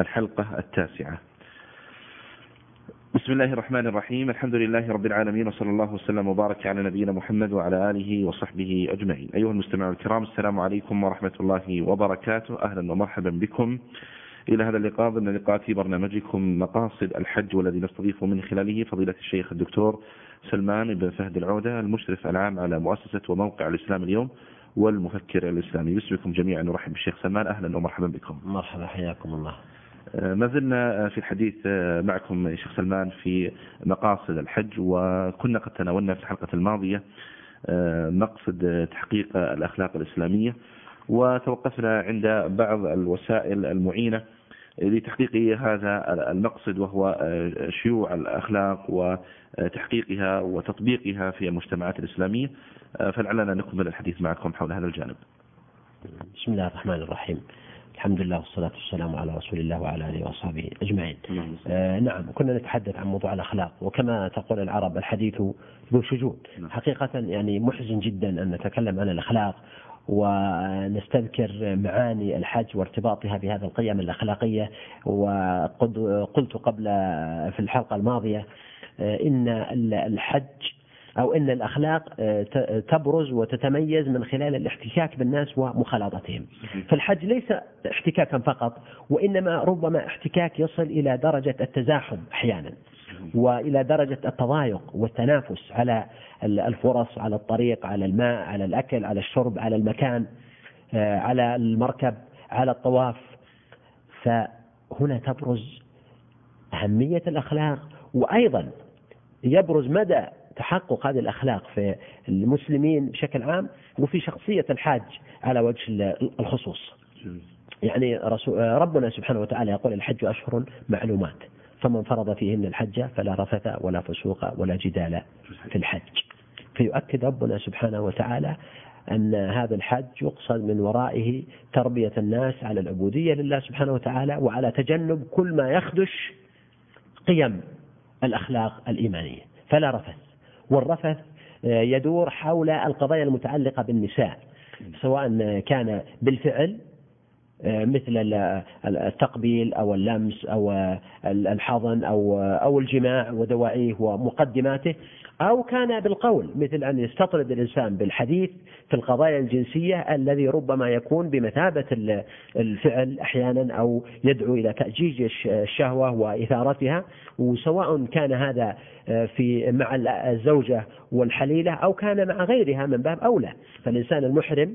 الحلقة 9. بسم الله الرحمن الرحيم. الحمد لله رب العالمين، وصلى الله وسلم وبارك على نبينا محمد وعلى آله وصحبه أجمعين. أيها المستمعون الكرام، السلام عليكم ورحمة الله وبركاته. أهلا ومرحبا بكم إلى هذا اللقاء ضمن لقاء في برنامجكم مقاصد الحج، والذي نستضيف من خلاله فضيلة الشيخ الدكتور سلمان بن فهد العودة، المشرف العام على مؤسسة وموقع الإسلام اليوم والمفكر الإسلامي. باسمكم جميعا نرحب بالشيخ سلمان. أهلا ومرحبا بكم. مرحبا، حياكم الله. ما زلنا في الحديث معكم شيخ سلمان في مقاصد الحج، وكنا قد تناولنا في الحلقة الماضية مقصد تحقيق الأخلاق الإسلامية، وتوقفنا عند بعض الوسائل المعينة لتحقيق هذا المقصد، وهو شيوع الأخلاق وتحقيقها وتطبيقها في المجتمعات الإسلامية. فلعلنا نكمل الحديث معكم حول هذا الجانب. بسم الله الرحمن الرحيم. الحمد لله والصلاة والسلام على رسول الله وعلى آله وصحبه أجمعين. نعم، كنا نتحدث عن موضوع الأخلاق، وكما تقول العرب الحديث ذو شجون. حقيقة يعني محزن جدا أن نتكلم عن الأخلاق ونستذكر معاني الحج وارتباطها بهذه القيم الأخلاقية. وقد قلت قبل في الحلقة الماضية إن الحج أو إن الأخلاق تبرز وتتميز من خلال الاحتكاك بالناس ومخالطتهم. فالحج ليس احتكاكا فقط، وإنما ربما احتكاك يصل إلى درجة التزاحم أحيانا، وإلى درجة التضايق والتنافس على الفرص، على الطريق، على الماء، على الأكل، على الشرب، على المكان، على المركب، على الطواف. فهنا تبرز أهمية الأخلاق، وأيضا يبرز مدى تحقق هذه الأخلاق في المسلمين بشكل عام، وفي شخصية الحاج على وجه الخصوص. يعني ربنا سبحانه وتعالى يقول: الحج أشهر معلومات، فمن فرض فيهن الحج فلا رفث ولا فسوق ولا جدال في الحج. فيؤكد ربنا سبحانه وتعالى أن هذا الحج يقصد من ورائه تربية الناس على العبودية لله سبحانه وتعالى، وعلى تجنب كل ما يخدش قيم الأخلاق الإيمانية. فلا رفث، والرفث يدور حول القضايا المتعلقة بالنساء، سواء كان بالفعل مثل التقبيل أو اللمس أو الحضن أو الجماع ودواعيه ومقدماته، أو كان بالقول مثل أن يستطرد الإنسان بالحديث في القضايا الجنسية الذي ربما يكون بمثابة الفعل أحيانا، أو يدعو إلى تأجيج الشهوة وإثارتها، وسواء كان هذا مع الزوجة والحليلة أو كان مع غيرها من باب أولى. فالإنسان المحرم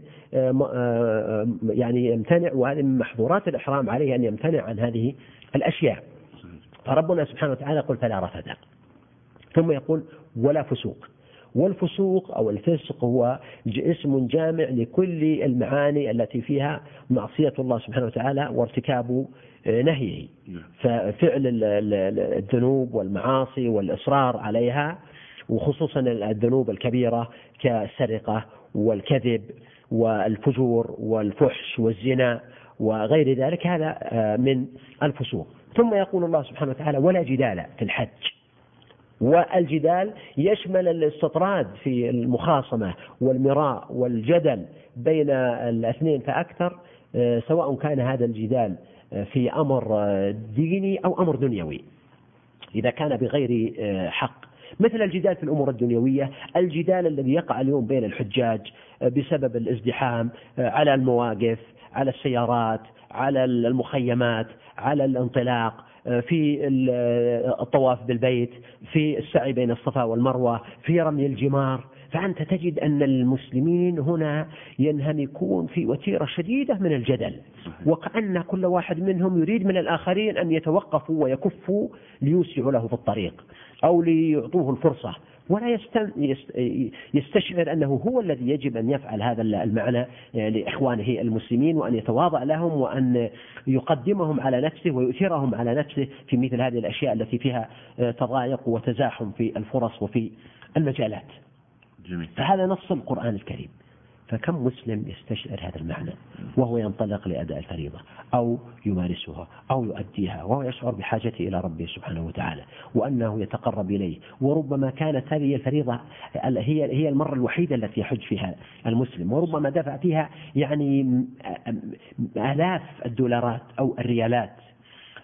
يعني يمتنع، وهذه من محظورات الإحرام، عليه أن يمتنع عن هذه الأشياء. فربنا سبحانه وتعالى يقول: فلا رفث. ثم يقول: ولا فسوق. والفسوق أو الفسق هو اسم جامع لكل المعاني التي فيها معصية الله سبحانه وتعالى وارتكاب نهيه. ففعل الذنوب والمعاصي والإصرار عليها، وخصوصا الذنوب الكبيرة كالسرقة والكذب والفجور والفحش والزنا وغير ذلك، هذا من الفسوق. ثم يقول الله سبحانه وتعالى: ولا جدال في الحج. والجدال يشمل الاستطراد في المخاصمة والمراء والجدل بين الاثنين فأكثر، سواء كان هذا الجدال في أمر ديني أو أمر دنيوي، إذا كان بغير حق، مثل الجدال في الأمور الدنيوية، الجدال الذي يقع اليوم بين الحجاج بسبب الازدحام على المواقف، على السيارات، على المخيمات، على الانطلاق، في الطواف بالبيت، في السعي بين الصفا والمروة، في رمي الجمار. فأنت تجد أن المسلمين هنا ينهمكون في وتيرة شديدة من الجدل، وكأن كل واحد منهم يريد من الآخرين أن يتوقفوا ويكفوا ليوسعوا له في الطريق أو ليعطوه الفرصة، ولا يستشعر أنه هو الذي يجب أن يفعل هذا المعنى لإخوانه المسلمين، وأن يتواضع لهم، وأن يقدمهم على نفسه ويؤثرهم على نفسه في مثل هذه الأشياء التي فيها تضايق وتزاحم في الفرص وفي المجالات. جميل. فهذا نص القرآن الكريم. فكم مسلم يستشعر هذا المعنى وهو ينطلق لأداء الفريضة أو يمارسها أو يؤديها، وهو يشعر بحاجته إلى ربه سبحانه وتعالى وأنه يتقرب إليه. وربما كانت هذه الفريضة هي المرة الوحيدة التي يحج فيها المسلم، وربما دفع فيها يعني آلاف الدولارات أو الريالات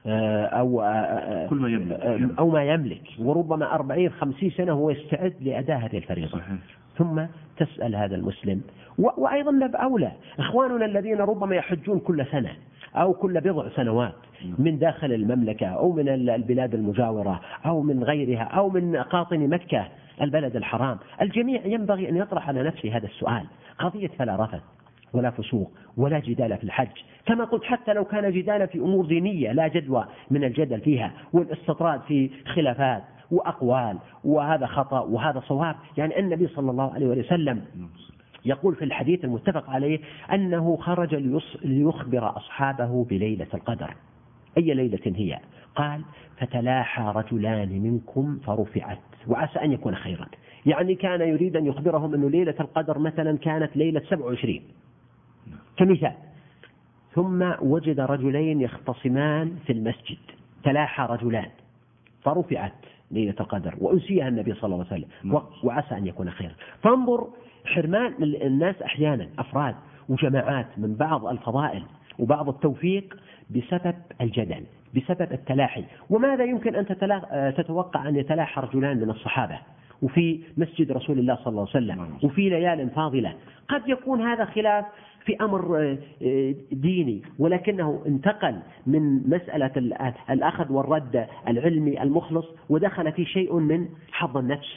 أو ما يملك، وربما 40-50 سنة هو يستعد لأداء هذه الفريضة. ثم تسأل هذا المسلم، وأيضا لا بأولى إخواننا الذين ربما يحجون كل سنة أو كل بضع سنوات من داخل المملكة أو من البلاد المجاورة أو من غيرها أو من قاطن مكة البلد الحرام، الجميع ينبغي أن يطرح على نفسه هذا السؤال، قضية فلا رفث ولا فسوق ولا جدال في الحج. كما قلت حتى لو كان جدال في أمور دينية لا جدوى من الجدل فيها والاستطراد في خلافات وأقوال وهذا خطأ وهذا صواب. يعني النبي صلى الله عليه وسلم يقول في الحديث المتفق عليه أنه خرج ليخبر أصحابه بليلة القدر. أي ليلة هي؟ قال فتلاحى رجلان منكم فرفعت وعسى أن يكون خيرا. يعني كان يريد أن يخبرهم أن ليلة القدر مثلا كانت ليلة 27 كمثال. ثم وجد رجلين يختصمان في المسجد، تلاحى رجلان فرفعت ليلة القدر وأنسيها النبي صلى الله عليه وسلم وعسى أن يكون خيرا. فانظر حرمان الناس أحيانا أفراد وجماعات من بعض الفضائل وبعض التوفيق بسبب الجدل، بسبب التلاحي. وماذا يمكن أن تتوقع أن يتلاحى رجلان من الصحابة وفي مسجد رسول الله صلى الله عليه وسلم وفي ليال فاضلة؟ قد يكون هذا خلاف في أمر ديني، ولكنه انتقل من مسألة الأخذ والرد العلمي المخلص ودخل في شيء من حظ النفس،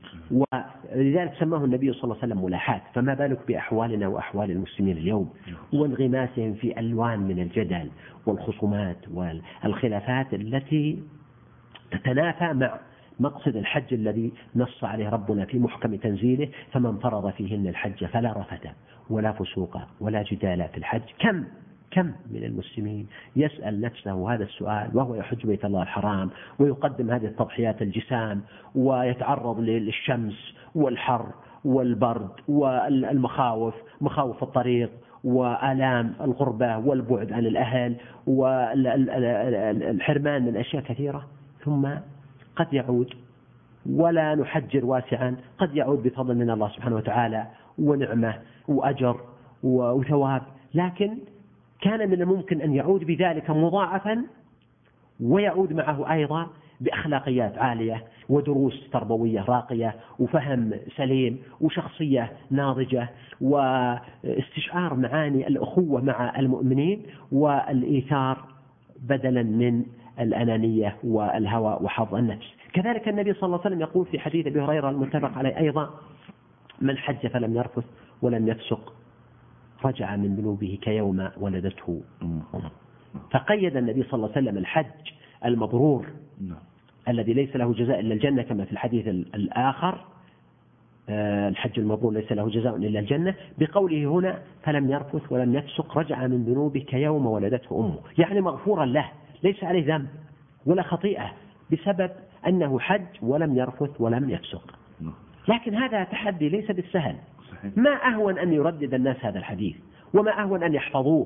ولذلك سماه النبي صلى الله عليه وسلم ملاحات. فما بالك بأحوالنا وأحوال المسلمين اليوم وانغماسهم في ألوان من الجدل والخصومات والخلافات التي تتنافى مع مقصد الحج الذي نص عليه ربنا في محكم تنزيله: فمن فرض فيهن الحج فلا رفث ولا فسوق ولا جدال في الحج. كم من المسلمين يسأل نفسه هذا السؤال وهو يحج بيت الله الحرام ويقدم هذه التضحيات الجسام ويتعرض للشمس والحر والبرد والمخاوف، مخاوف الطريق وآلام الغربة والبعد عن الأهل والحرمان من أشياء كثيرة، ثم قد يعود ولا نحجر واسعا، قد يعود بفضل من الله سبحانه وتعالى ونعمة وأجر وثواب، لكن كان من الممكن أن يعود بذلك مضاعفا ويعود معه أيضا بأخلاقيات عالية ودروس تربوية راقية وفهم سليم وشخصية ناضجة واستشعار معاني الأخوة مع المؤمنين والإيثار بدلا من الأنانية والهوى وحظ النفس. كذلك النبي صلى الله عليه وسلم يقول في حديث أبي هريرة المتفق عليه أيضا: من حج فلم يرفث ولم يفسق رجع من ذنوبه كيوم ولدته أمه. فقيد النبي صلى الله عليه وسلم الحج المبرور الذي ليس له جزاء إلا الجنة، كما في الحديث الآخر: الحج المبرور ليس له جزاء إلا الجنة، بقوله هنا: فلم يرفث ولم يفسق رجع من ذنوبه كيوم ولدته أمه. يعني مغفورا له، ليس عليه ذنب ولا خطيئة بسبب أنه حج ولم يرفث ولم يفسق. لكن هذا تحدي ليس بالسهل. ما أهون أن يردد الناس هذا الحديث وما أهون أن يحفظوه،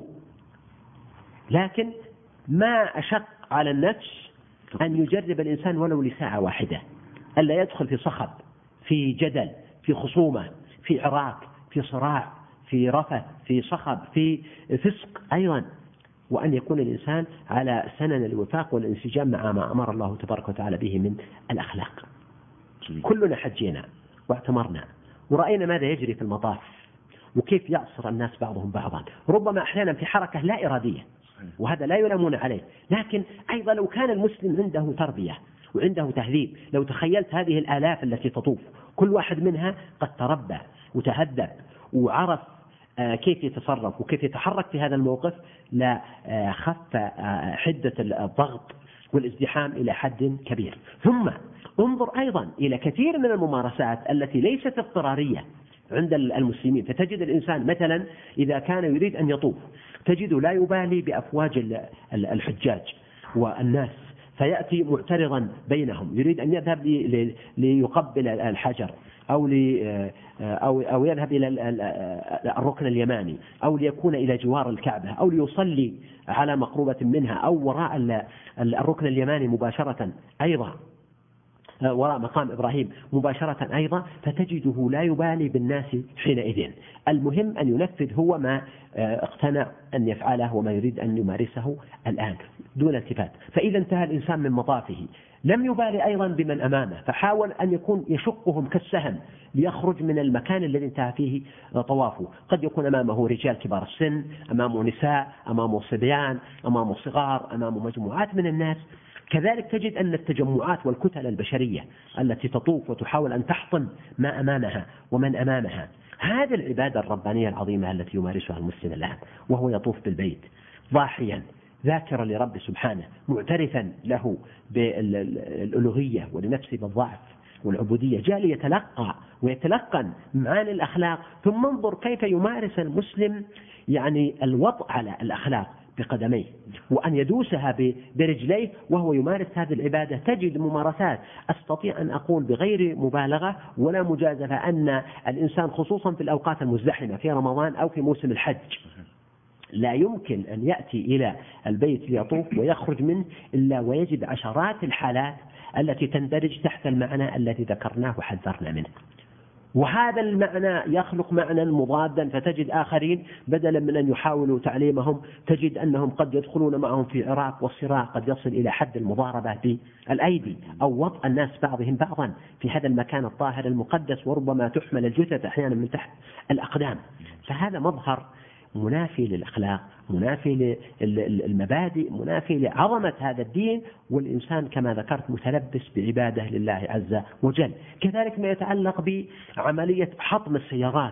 لكن ما أشق على النفس أن يجرب الإنسان ولو لساعة واحدة، ألا يدخل في صخب، في جدل، في خصومة، في عراك، في صراع، في رفث، في صخب، في فسق أيضا، وأن يكون الإنسان على سنن الوفاق والانسجام مع ما أمر الله تبارك وتعالى به من الأخلاق. كلنا حجينا واعتمرنا ورأينا ماذا يجري في المطاف وكيف يعصر الناس بعضهم بعضا، ربما أحيانا في حركة لا إرادية، وهذا لا يلامون عليه. لكن أيضا لو كان المسلم عنده تربية وعنده تهذيب، لو تخيلت هذه الآلاف التي تطوف كل واحد منها قد تربى وتهذب وعرف كيف يتصرف وكيف يتحرك في هذا الموقف، لا خف حدة الضغط والازدحام إلى حد كبير. ثم انظر أيضا إلى كثير من الممارسات التي ليست اضطرارية عند المسلمين، فتجد الإنسان مثلا إذا كان يريد أن يطوف تجد لا يبالي بأفواج الحجاج والناس، فيأتي معترضا بينهم، يريد أن يذهب ليقبل الحجر أو يذهب إلى الركن اليماني أو ليكون إلى جوار الكعبة أو ليصلي على مقربة منها أو وراء الركن اليماني مباشرة أيضا. وراء مقام إبراهيم مباشرة أيضا، فتجده لا يبالي بالناس حينئذ. المهم أن ينفذ هو ما اقتنع أن يفعله وما يريد أن يمارسه الآن دون التفات. فإذا انتهى الإنسان من مطافه لم يبالي أيضا بمن أمامه، فحاول أن يكون يشقهم كالسهم ليخرج من المكان الذي انتهى فيه طوافه. قد يكون أمامه رجال كبار السن، أمامه نساء، أمامه صبيان، أمامه صغار، أمامه مجموعات من الناس. كذلك تجد أن التجمعات والكتل البشرية التي تطوف وتحاول أن تحطم ما أمامها ومن أمامها، هذه العبادة الربانية العظيمة التي يمارسها المسلم الآن وهو يطوف بالبيت ضاحيا ذاكرا لرب سبحانه، معترفا له بالألوهية ولنفسه بالضعف والعبودية، جاء ليتلقى ويتلقن معاني الأخلاق. ثم انظر كيف يمارس المسلم يعني الوطء على الأخلاق بقدميه وأن يدوسها برجليه وهو يمارس هذه العبادة. تجد ممارسات أستطيع أن أقول بغير مبالغة ولا مجازفة أن الإنسان خصوصا في الأوقات المزدحمة في رمضان أو في موسم الحج لا يمكن أن يأتي إلى البيت ليطوف ويخرج منه إلا ويجد عشرات الحالات التي تندرج تحت المعنى الذي ذكرناه وحذرنا منه. وهذا المعنى يخلق معنى مضادا، فتجد آخرين بدلا من أن يحاولوا تعليمهم تجد أنهم قد يدخلون معهم في عراك والصراع قد يصل إلى حد المضاربة بالأيدي أو وطء الناس بعضهم بعضا في هذا المكان الطاهر المقدس، وربما تحمل الجثث أحيانا من تحت الأقدام. فهذا مظهر منافي للأخلاق، منافي للمبادئ، منافي لعظمة هذا الدين، والإنسان كما ذكرت متلبس بعبادة لله عز وجل. كذلك ما يتعلق بعملية حطم السيارات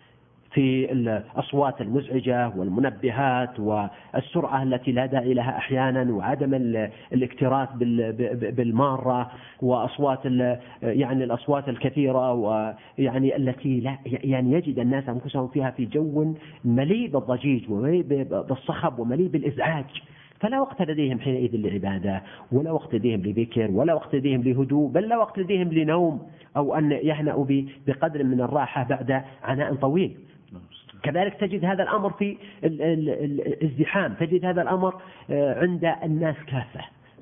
في الأصوات المزعجة والمنبهات والسرعة التي لا داعي لها أحيانا، وعدم الاكتراث بالمارة، وأصوات يعني الأصوات الكثيرة ويعني التي لا يعني يجد الناس أنفسهم فيها في جو مليء بالضجيج ومليء بالصخب ومليء بالإزعاج. فلا وقت لديهم حينئذ للعبادة، ولا وقت لديهم لذكر، ولا وقت لديهم لهدوء، بل لا وقت لديهم لنوم أو أن يهنأوا بقدر من الراحة بعد عناء طويل. كذلك تجد هذا الأمر في الازدحام، تجد هذا الأمر عند الناس كافة،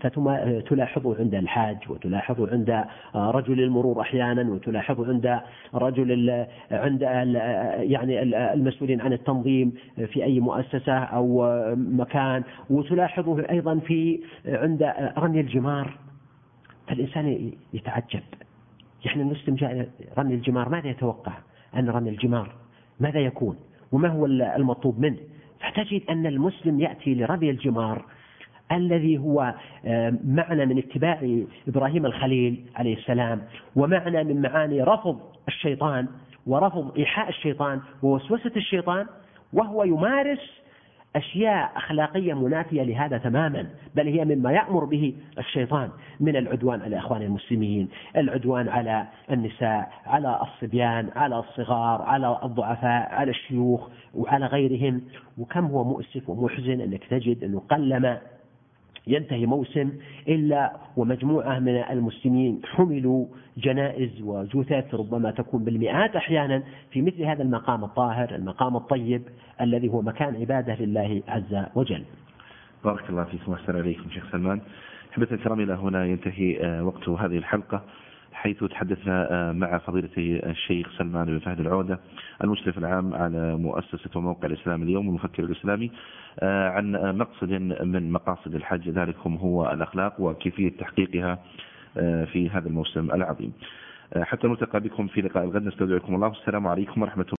فتلاحظه عند الحاج، وتلاحظه عند رجل المرور أحيانا، وتلاحظه عند رجل عند يعني المسؤولين عن التنظيم في أي مؤسسة أو مكان، وتلاحظه أيضا عند رمي الجمار. فالإنسان يتعجب، يعني المسلم جاء رمي الجمار ماذا يتوقع أن رمي الجمار ماذا يكون وما هو المطلوب منه؟ فتجد أن المسلم يأتي لرمي الجمار الذي هو معنى من اتباع إبراهيم الخليل عليه السلام، ومعنى من معاني رفض الشيطان ورفض إيحاء الشيطان ووسوسة الشيطان، وهو يمارس أشياء أخلاقية منافية لهذا تماما، بل هي مما يأمر به الشيطان من العدوان على إخوان المسلمين، العدوان على النساء، على الصبيان، على الصغار، على الضعفاء، على الشيوخ وعلى غيرهم. وكم هو مؤسف ومحزن أنك تجد أنه قلما ينتهي موسم إلا ومجموعة من المسلمين حملوا جنائز وجثث ربما تكون بالمئات أحيانا في مثل هذا المقام الطاهر، المقام الطيب الذي هو مكان عبادة لله عز وجل. بارك الله فيكم وأحسن إليكم شيخ سلمان. أحبة الكرام، إلى هنا ينتهي وقت هذه الحلقة، حيث تحدثنا مع فضيلة الشيخ سلمان بن فهد العودة المشرف العام على مؤسسة وموقع الإسلام اليوم والمفكر الإسلامي عن مقصد من مقاصد الحج، ذلكم هو الأخلاق وكيفية تحقيقها في هذا الموسم العظيم. حتى نلتقى بكم في لقاء الغد، نستودعكم الله، والسلام عليكم ورحمة الله.